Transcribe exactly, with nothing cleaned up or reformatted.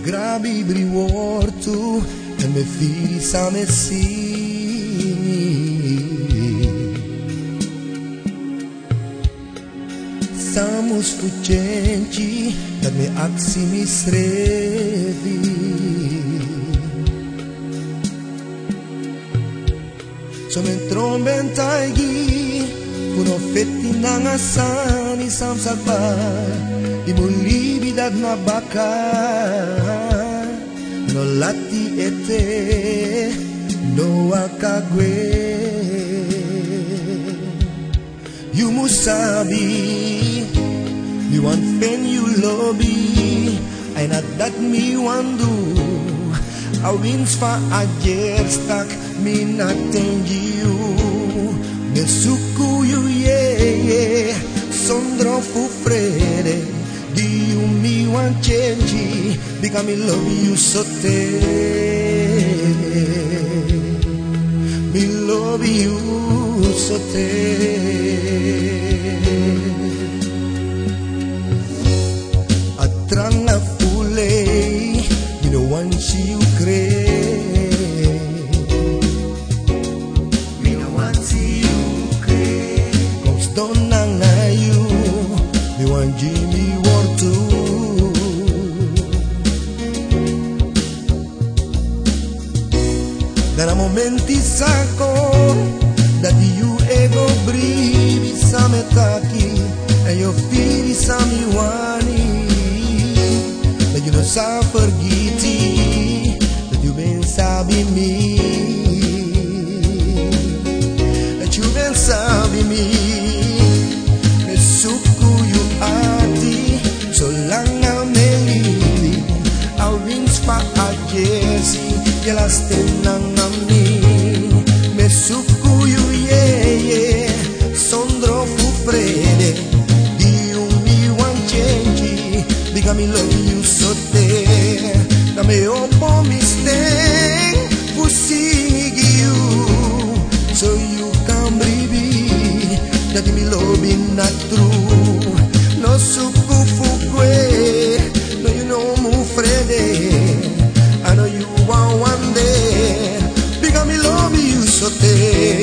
Grabi briwortu e me firi sa me Samus fucenti dat me aksi mi srevi So men trombentai puno fetti nangasani sam salvar Imulibidad na baka no lati ete no akagwe You musabi mi wan fen you lobby ay not that mi wan do a wins fa ayer stak mi natengi you me suku you yeah sondro fu frere di you mi wan change because me love you so te me love you so te Atranga fule me no want you cree me no want you cree cause don't na you me want Jimmy war too Dara momenti sako that you ego brivi sa metaki and your fili sa mi wani that you know sa forgiti that you ben sabi mi that you ben sabi mi me suku you ati so lang na meli a wins pa a jesi yelaste nang ami me suku you yeah yeah sondro fu frede di un mi wan change because me love you so te na me opo mi stay fu sing you so you can breathe that me love not true no suku fu kwe no you know mu frede I know you want one day because me love you so te